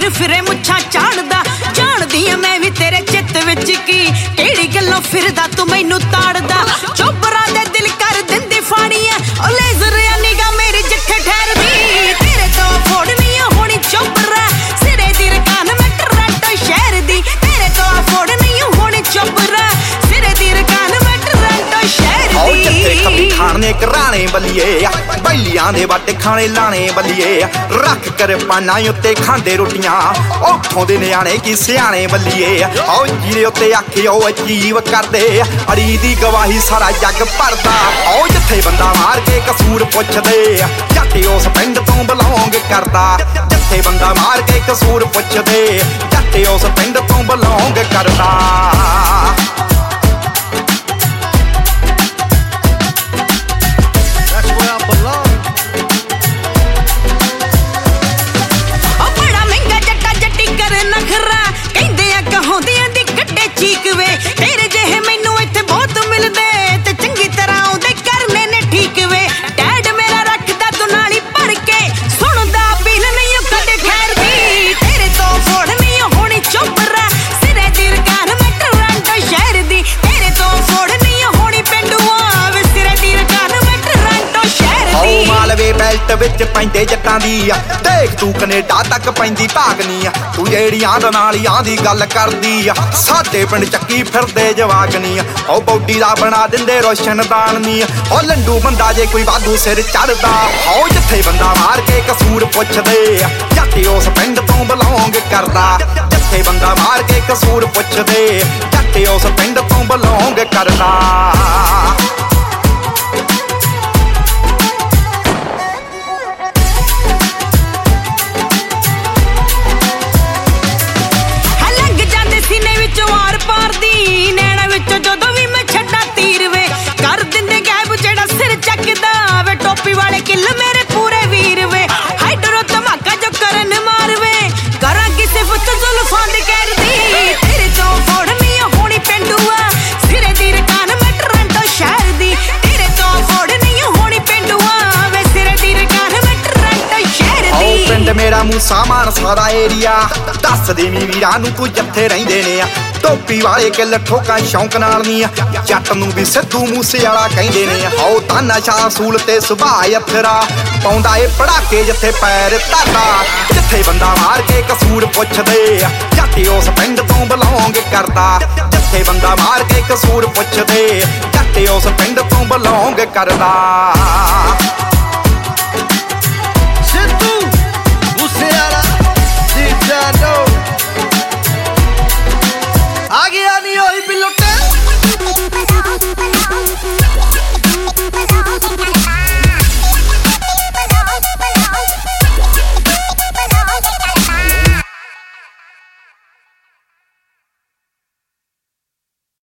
ਫਿਰੇ ਮੁੱਛਾਂ ਝਾੜਦਾ ਜਾਣਦੀ ਆ ਮੈਂ ਵੀ ਤੇਰੇ ਚਿੱਤ ਵਿੱਚ ਕੀ ਕਿਹੜੀ ਗੱਲੋਂ ਫਿਰਦਾ ਤੂੰ ਮੈਨੂੰ ਤਾੜਦਾ ਚੋਬਰਾ ਦੇ ਦਿਲ ਕਰ ਦਿੰਦੀ ਫਾਣੀ ਆ ਉਹ ਲੇਜ਼ਰ ਆ ਨਿਗਾ ਮੇਰੀ ਜਿੱਥੇ ਠਹਿਰਦੀ ਤੇਰੇ ਤੋਂ ਫੋੜਨੀ ਆ ਹੋਣੀ ਚੋਬਰਾ ਸਿਰੇ ਦੀ ਰਕਾਨ ਮੈਂ ਟੋਰਾਂਟੋ ਸ਼ਹਿਰ ਦੀ ਤੇਰੇ ਤੋਂ ਫੋੜਨੀ ਆ ਹੋਣੀ ਚੋਬਰਾ ਸਿਰੇ ਦੀ ਰਕਾਨ ਮੈਂ ਟੋਰਾਂਟੋ ਸ਼ਹਿਰ ਦੀ ਜਿੱਥੇ ਖੱਬੀ ਖਾਣੇ ਘਰਾਣੇ ਬੱਲੀਏ ਬੈਲੀਆਂ ਦੇ ਵੱਟ ਖਾਣੇ ਲਾਣੇ ਬੱਲੀਏ ਰੱਖ ਕਰ ਪਾਨਾ ਉੱਤੇ ਖਾਂਦੇ ਰੋਟੀਆਂ ਉੱਥੋਂ ਦੇ ਨਿਆਣੇ ਕੀ ਸਿਆਣੇ ਬੱਲੀਏ ਆਓ ਜਿਹਦੇ ਉੱਤੇ ਆਖਿਓ ਅਜੀਬ ਕਰਦੇ ਅੜੀ ਦੀ ਗਵਾਹੀ ਸਾਰਾ ਜੱਗ ਭਰਦਾ ਆਓ ਜਿੱਥੇ ਬੰਦਾ ਮਾਰ ਕੇ ਕਸੂਰ ਪੁੱਛਦੇ ਜੱਟ ਉਸ ਪਿੰਡ ਤੋਂ ਬਿਲੋਂਗ ਕਰਦਾ ਜਿੱਥੇ ਬੰਦਾ ਮਾਰ ਕੇ ਕਸੂਰ ਪੁੱਛਦੇ ਜੱਟ ਉਸ ਪਿੰਡ ਤੋਂ ਬਿਲੋਂਗ ਕਰਦਾ ਤੇਰੇ ਜਿਹੇ ਮੈਨੂੰ ਇੱਥੇ ਬਹੁਤ ਮਿਲਦੇ ਤੇ ਚੰਗੀ ਤਰ੍ਹਾਂ ਉਹਦੇ ਕਰਨੇ ਨੇ ਠੀਕ ਵੇ ਡੈਡ ਮੇਰਾ ਰੱਖਦਾ ਤੂੰ ਨਾਲੀ ਭਰ ਕੇ ਸੁਣਦਾ ਬਿਲ ਨਹੀਂ ਉਹ ਕਦੇ ਖੈਰ ਦੀ ਤੇਰੇ ਤੋਂ ਫੋੜ ਨਹੀਂ ਹੋਣੀ ਚੋਬਰਾ ਸਿਰੇ ਦੀ ਰਕਾਨ ਮੈਂ ਟੋਰਾਂਟੋ ਸ਼ਹਿਰ ਦੀ ਤੇਰੇ ਤੋਂ ਫੋੜ ਨਹੀਂ ਹੋਣੀ ਪਿੰਡੂਆਂ ਵੇ ਸਿਰੇ ਦੀ ਰਕਾਨ ਮੈਂ ਟੋਰਾਂਟੋ ਸ਼ਹਿਰ ਦੀ ਮਾਲਵੇ ਬੈਲਟ ਵਿੱਚ ਪੈਂਦੇ ਜੱਟਾਂ ਦੀ ਆ ਦੇਖ ਤੂੰ ਕੈਨੇਡਾ ਤੱਕ ਪੈਂਦੀ ਭਾਗਨੀ ਆ ਤੂੰ ਜਿਹੜੀਆਂ ਦੇ ਨਾਲੀਆਂ ਦੀ ਗੱਲ ਕਰਦੀ ਆ ਸਾਡੇ ਪਿੰਡ ਚੱਕੀ ਫਿਰਦੇ ਜਵਾਗਨੀ ਆ ਉਹ ਬੌਡੀ ਦਾ ਬਣਾ ਦਿੰਦੇ ਰੋਸ਼ਨਦਾਨ ਨੀ ਉਹ ਲੰਡੂ ਬੰਦਾ ਜੇ ਕੋਈ ਵਾਧੂ ਸਿਰ ਚੜਦਾ ਉਹ ਜਿੱਥੇ ਬੰਦਾ ਮਾਰ ਕੇ ਕਸੂਰ ਪੁੱਛਦੇ ਜੱਟ ਉਸ ਪਿੰਡ ਤੋਂ ਬਿਲੋਂਗ ਕਰਦਾ ਜਿੱਥੇ ਬੰਦਾ ਮਾਰ ਕੇ ਕਸੂਰ ਪੁੱਛਦੇ ਜੱਟ ਉਸ ਪਿੰਡ ਤੋਂ ਬਿਲੋਂਗ ਕਰਦਾ ਜਦੋਂ ਵੀ ਮੈਂ ਛੱਡਾਂ ਤੀਰ ਵੇ ਕਰ ਦਿੰਦੇ ਗਾਇਬ ਜਿਹੜਾ ਸਿਰ ਚੱਕਦਾ ਵੇ ਟੋਪੀ ਵਾਲੇ ਕਿੱਲ ਮੇਰੇ ਪੂਰੇ ਵੀਰ ਵੇ ਹਾਈਡਰੋ ਧਮਾਕਾ ਜੋ ਕਰਨ ਮਾਰ ਵੇ ਕਰਾਂ ਕਿਸੇ ਫੁੱਟ ਜ਼ੁਲਫਾਂ ਦੀ ਕਰਦੀ ਤੇਰੇ ਤੋਂ ਫੋੜਨੀ ਹੋਣੀ ਪਿੰਡੂਆ ਸਿਰੇ ਦੀ ਰਕਾਨ ਮੈਂ ਟੋਰਾਂਟੋ ਸ਼ਹਿਰ ਦੀ ਤੇਰੇ ਤੋਂ ਫੋੜਨੀ ਹੋਣੀ ਪਿੰਡੂਆ ਵੇ ਸਿਰੇ ਦੀ ਰਕਾਨ ਮੈਂ ਟੋਰਾਂਟੋ ਸ਼ਹਿਰ ਦੀ ਪਿੰਡ ਮੇਰਾ ਮੂਸਾ ਮਾਨਸਾ ਦਾ ਏਰੀਆ ਦੱਸ ਦੇ ਨੀ ਵੀਰਾਂ ਨੂੰ ਤੂੰ ਜਿੱਥੇ ਰਹਿੰਦੇ ਨੇ ਆ ਟੋਪੀ ਵਾਲੇ ਕਿੱਲ ਠੋਕਾਂ ਸ਼ੌਂਕ ਨਾਲ ਨੀ ਜੱਟ ਨੂੰ ਵੀ ਸਿੱਧੂ ਮੂਸੇ ਵਾਲਾ ਕਹਿੰਦੇ ਨੇ ਆਓ ਤਾਨਾ ਸ਼ਾਹ ਸੂਲ ਤੇ ਸੁਭਾਅ ਅਫਰਾ ਪਾਉਂਦਾ ਏ ਪੜਾਕੇ ਜਿੱਥੇ ਪੈਰ ਧਰਦਾ ਜਿੱਥੇ ਬੰਦਾ ਮਾਰ ਕੇ ਕਸੂਰ ਪੁੱਛਦੇ ਜੱਟ ਉਸ ਪਿੰਡ ਤੋਂ ਬਿਲੋਂਗ ਕਰਦਾ ਜਿੱਥੇ ਬੰਦਾ ਮਾਰ ਕੇ ਕਸੂਰ ਪੁੱਛਦੇ ਜੱਟ ਉਸ ਪਿੰਡ ਤੋਂ ਬਿਲੋਂਗ ਕਰਦਾ